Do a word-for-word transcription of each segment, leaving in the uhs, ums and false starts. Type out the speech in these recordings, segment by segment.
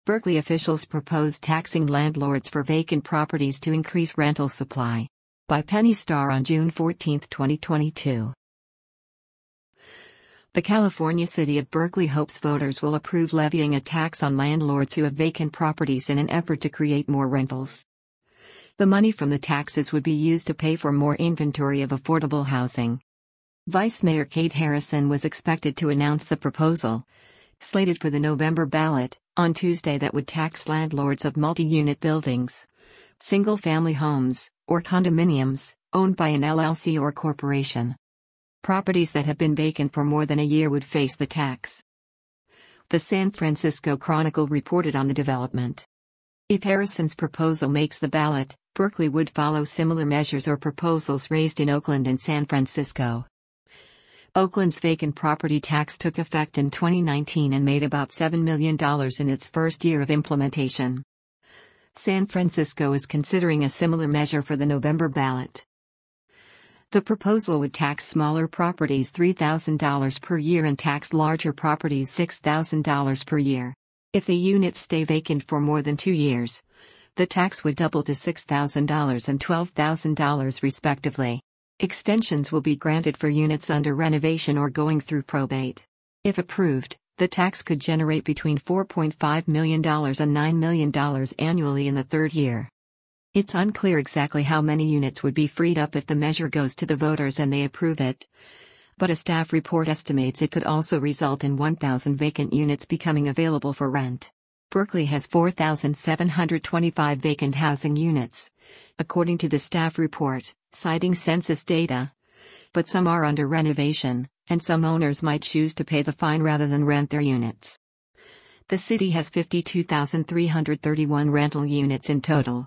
Berkeley officials propose taxing landlords for vacant properties to increase rental supply. By Penny Starr on June fourteenth, twenty twenty-two. The California city of Berkeley hopes voters will approve levying a tax on landlords who have vacant properties in an effort to create more rentals. The money from the taxes would be used to pay for more inventory of affordable housing. Vice Mayor Kate Harrison was expected to announce the proposal, slated for the November ballot, on Tuesday, that would tax landlords of multi-unit buildings, single-family homes, or condominiums, owned by an L L C or corporation. Properties that have been vacant for more than a year would face the tax. The San Francisco Chronicle reported on the development. If Harrison's proposal makes the ballot, Berkeley would follow similar measures or proposals raised in Oakland and San Francisco. Oakland's vacant property tax took effect in twenty nineteen and made about seven million dollars in its first year of implementation. San Francisco is considering a similar measure for the November ballot. The proposal would tax smaller properties three thousand dollars per year and tax larger properties six thousand dollars per year. If the units stay vacant for more than two years, the tax would double to six thousand dollars and twelve thousand dollars respectively. Extensions will be granted for units under renovation or going through probate. If approved, the tax could generate between four point five million dollars and nine million dollars annually in the third year. It's unclear exactly how many units would be freed up if the measure goes to the voters and they approve it, but a staff report estimates it could also result in one thousand vacant units becoming available for rent. Berkeley has four thousand seven hundred twenty-five vacant housing units, according to the staff report, citing census data. But some are under renovation, and some owners might choose to pay the fine rather than rent their units. The city has fifty-two thousand three hundred thirty-one rental units in total.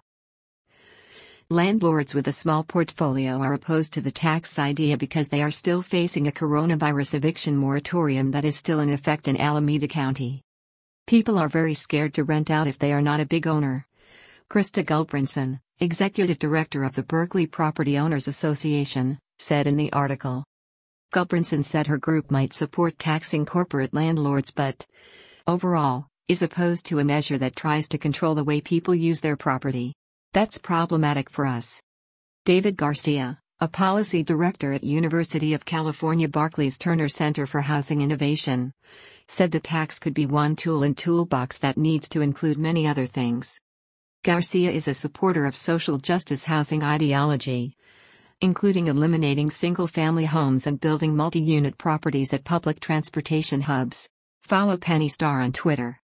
Landlords with a small portfolio are opposed to the tax idea because they are still facing a coronavirus eviction moratorium that is still in effect in Alameda County. People are very scared to rent out if they are not a big owner. Krista Gulbranson, executive director of the Berkeley Property Owners Association, said in the article. Gulbranson said her group might support taxing corporate landlords but, overall, is opposed to a measure that tries to control the way people use their property. That's problematic for us. David Garcia, a policy director at University of California Berkeley's Turner Center for Housing Innovation, said the tax could be one tool in toolbox that needs to include many other things. Garcia is a supporter of social justice housing ideology, including eliminating single-family homes and building multi-unit properties at public transportation hubs. Follow Penny Starr on Twitter.